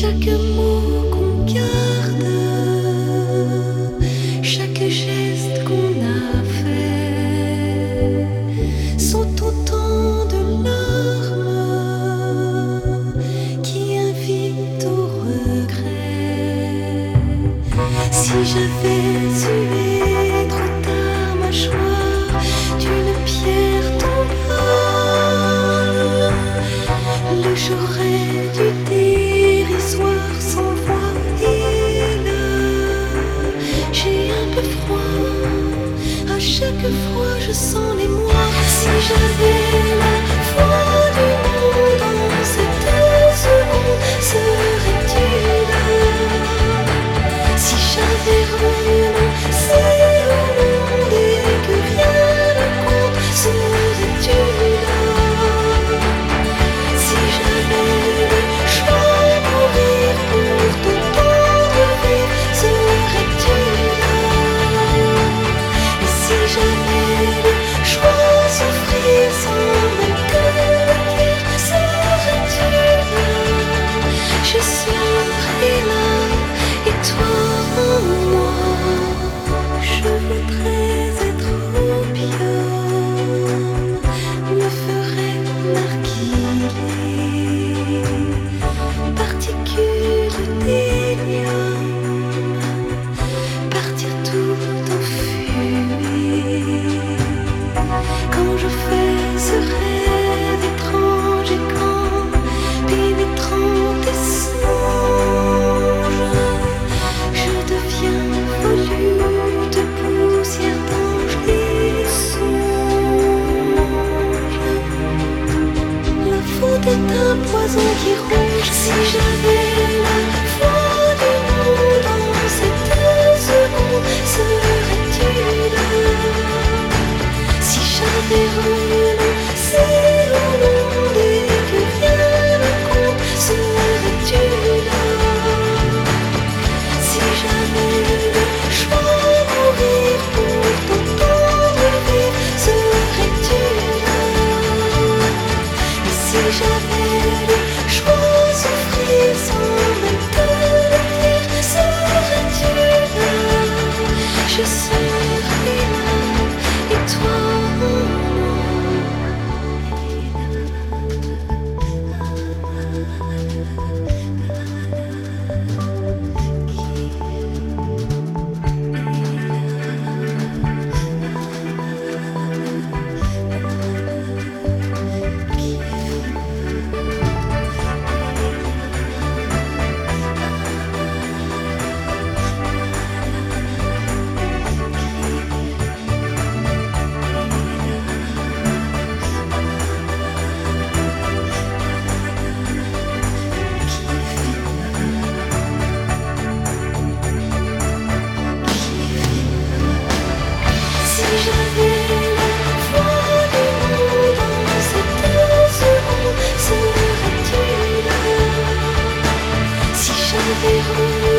Chaque mot qu'on garde, chaque geste qu'on a fait sont autant de larmes qui invitent au regret. Si j'avais eu trop tard ma joie d'une pierre tombale, j'aurais du dérisoire sans voix. Et là, j'ai un peu froid. À chaque fois, je sens les mois. Si j'avais la foi du monde en cette seconde, serais-tu là? Si j'avais renoncé au monde et que rien ne compte, serais-tu là? Si j'avais le choix de mourir pour t'entendre vivre, serais-tu là? Et si j'avais le choix de souffrir sans même te le dire, serais-tu là? Je serais là et toi en moi. Je voudrais être opium, me ferais narguiller, particules d'hélium, partir tout en fumée. Quand je fais ce rêve étrange et quand pénétrant tes songes, je deviens volute de poussière d'ange et songe. La faute est un poison qui ronge. Si j'avais la foi du monde en cette seconde, serais-tu là? Si j'avais renoncé au monde et que rien ne compte, serais-tu là? Si j'avais le choix de mourir pour t'entendre vivre, serais-tu là? Et si j'avais le choix de souffrir sans même te le dire, serais-tu là? Je serais là et toi en si j'avais la foi du monde en cette seconde, serais-tu là? Si j'avais